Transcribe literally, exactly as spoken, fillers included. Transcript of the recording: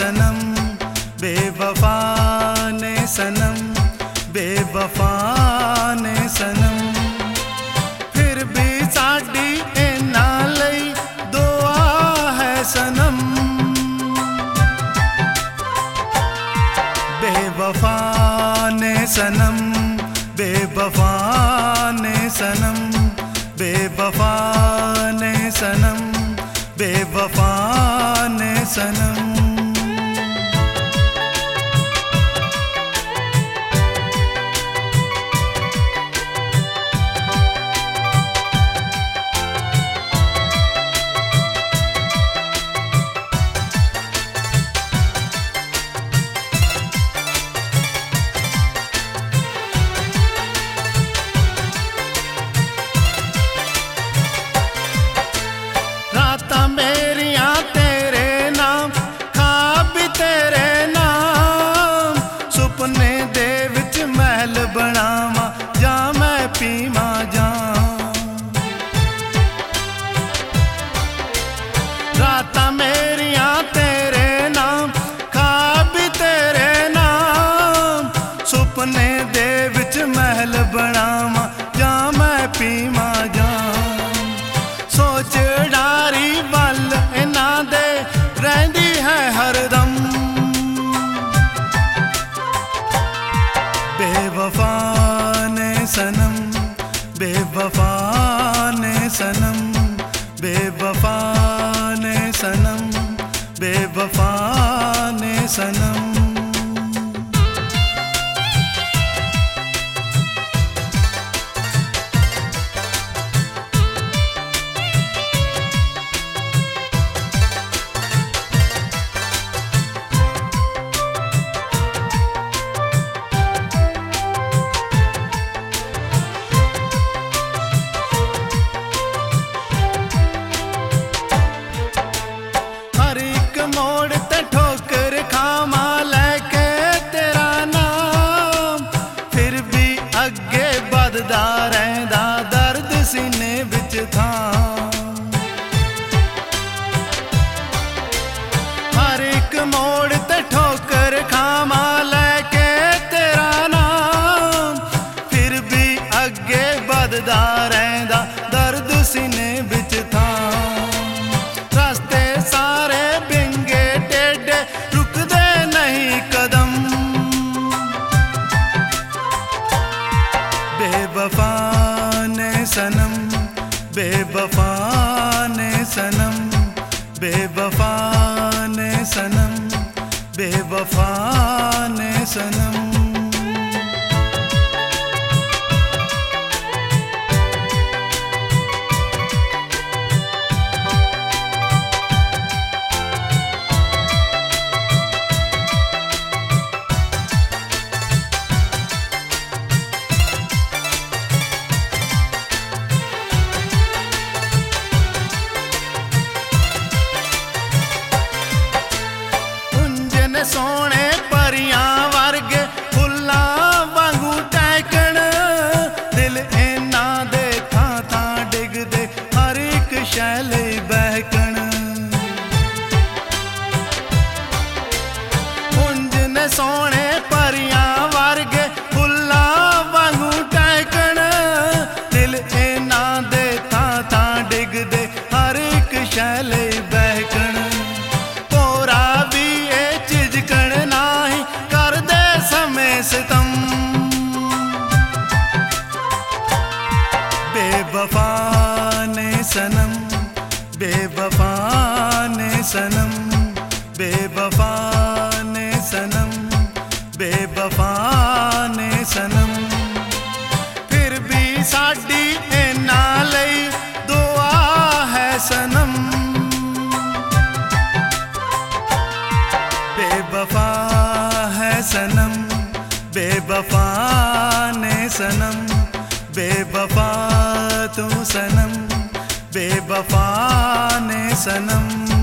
सनम, बेवफा ने सनम, बेवफा ने सनम। फिर भी साडी इन्ना लई दुआ है सनम, बेवफा ने सनम, बेवफा ने सनम, बेवफा ने सनम, बेवफा ने सनम। बनावा जा मैं पीवा जा, रातां मेरिया तेरे नाम, ख्वाब भी तेरे नाम, सुपने दे विच महल बनावा जा मैं पीवा जा। सोच डारी वल इन्हां दे रहिंदी है हरदम, बेवफा ने सनम, बेवफा ने सनम, बेवफा ने सनम, बेवफा ने सनम। मोड़ ते ठोकर खामा लैके तेरा नाम, फिर भी अगे बददा रहिंदा दर्द सीने विच था। हर एक मोड़ ते ठोकर खामा लैके तेरा नाम, फिर भी अगे बददा रहिंदा दर्द सीने विच था। रास्ते सारे बेवफा ने सनम, बेवफा ने सनम, बेवफा ने सनम, बेवफा ने सनम। सोने परियां वर्गे फुल्लां वांगू टहकण, दिल इन्ना दे थां थां डिगदे हर एक शै लई बहकण। उंज ने सोने परियां वर्गे फुल्लां वांगू टहकण, दिल इन्ना दे थां थां डिगदे हर एक शै लई बहकण। सितम बेवफा ने सनम, बेवफा ने सनम, बेवफा ने सनम, बेवफा ने सनम। फिर भी साडी इन्ना लई दुआ है सनम, बेवफा है सनम, बेवफा ने सनम, बेवफा तू सनम, बेवफा ने सनम।